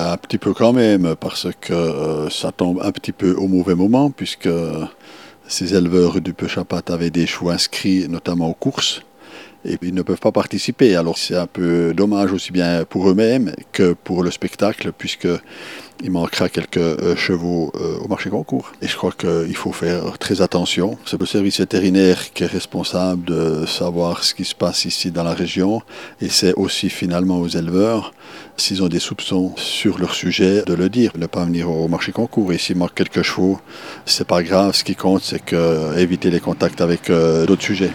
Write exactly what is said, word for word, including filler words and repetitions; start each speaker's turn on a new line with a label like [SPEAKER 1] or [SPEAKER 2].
[SPEAKER 1] un petit peu quand même, parce que euh, ça tombe un petit peu au mauvais moment, puisque ces éleveurs du Peu-Chapat avaient des chevaux inscrits, notamment aux courses, et ils ne peuvent pas participer. Alors c'est un peu dommage aussi bien pour eux-mêmes que pour le spectacle, puisqu'il manquera quelques euh, chevaux euh, au marché concours. Et je crois qu'il faut faire très attention. C'est le service vétérinaire qui est responsable de savoir ce qui se passe ici dans la région, et c'est aussi finalement aux éleveurs, s'ils ont des soupçons sur leur sujet, de le dire, de ne pas venir au marché concours. Et s'il manque quelques chevaux, c'est pas grave. Ce qui compte, c'est que, éviter les contacts avec euh, d'autres sujets.